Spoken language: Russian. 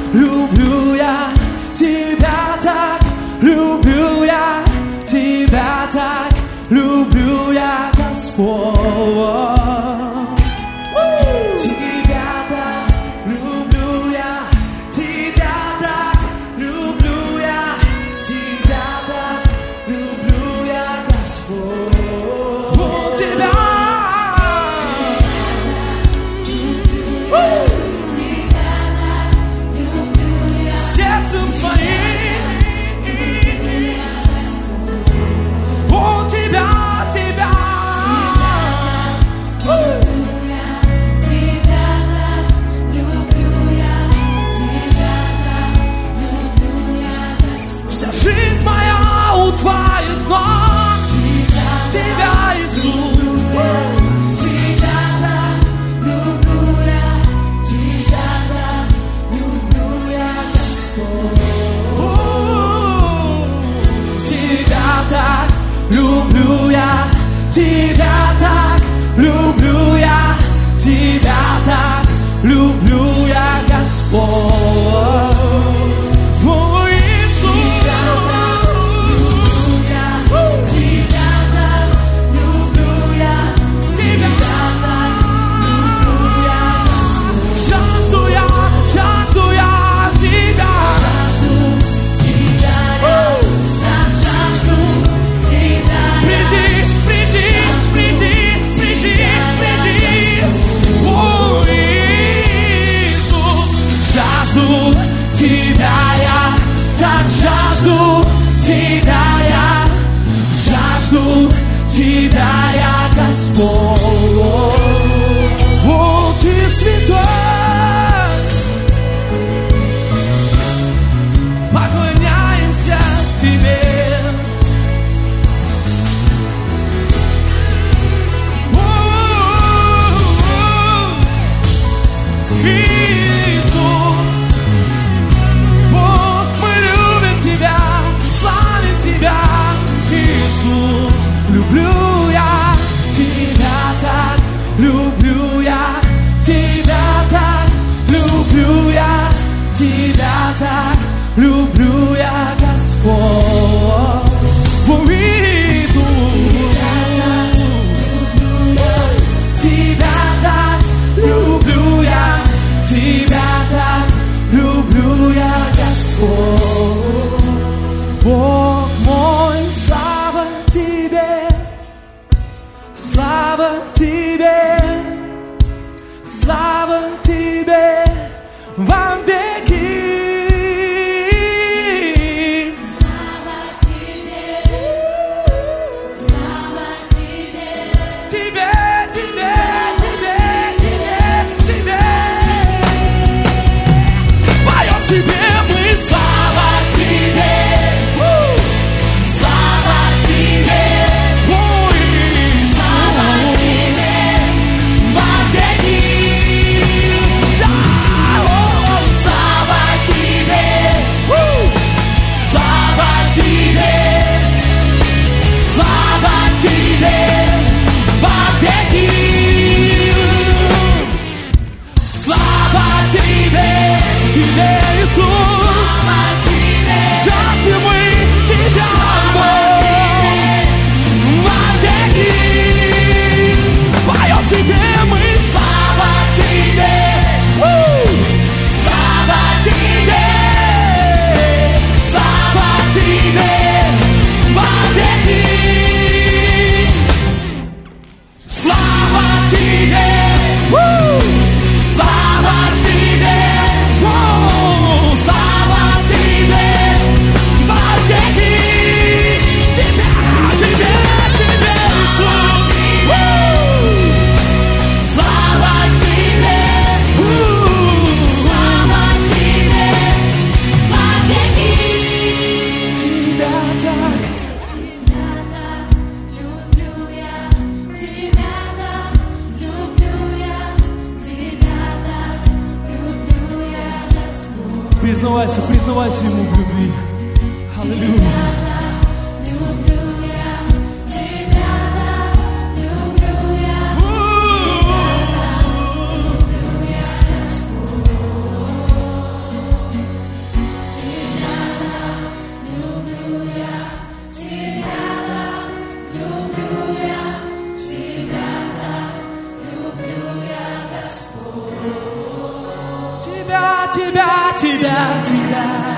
люблю я тебя так, люблю я тебя так, люблю я, Господь. Тебя так, люблю я тебя так, люблю я тебя так, люблю я, Господь. Тебя сердцем своим, о, тебя, тебя, вся жизнь моя у твоих ног, тебя, Иисус. Люблю я тебя так, люблю я тебя так, люблю я, Господь. О, Иисус. Тебя так, люблю я тебя так, люблю я, Господь. Жажду я тебя. Тебя я, так жажду тебя я, жажду тебя я, Господь. О, ты святой, поклоняемся тебе. Люблю я тебя так, люблю я тебя так, люблю я тебя так, люблю я, Господь. О, Иисус, тебя так, люблю я тебя так, люблю я, Господь. Бог мой, слава тебе, слава тебе, слава тебе во веки. Слава тебе, слава тебе, тебе, тебе, тебе, тебе, тебе. Поем тебе мы, слава тебе. Тебе, Иисус, жаждем мы тебя, Бог, вовеки. Поем тебе мы, слава тебе, слава тебе, слава тебе, вовеки. Слава тебе, слава тебе. Слава тебе, вовеки, тебе, тебе, тебе, Иисус. Слава тебе, слава тебе, вовеки. Тебя так, люблю я, тебя так, люблю я, тебя так, люблю я, Господь. Признавайся, признавайся ему в любви. Аллилуйя. тебя, тебя, тебя.